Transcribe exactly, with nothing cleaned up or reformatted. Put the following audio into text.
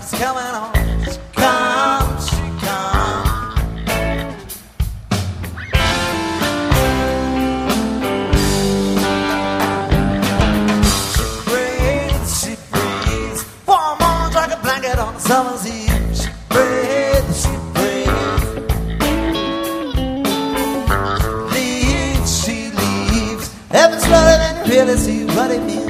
She's coming on. She comes, she comes. She breathes, she breathes. Warm arms like a blanket on a summer's eve. She breathes, she breathes. Leaves, she leaves. Heaven's slower than you really see what it means.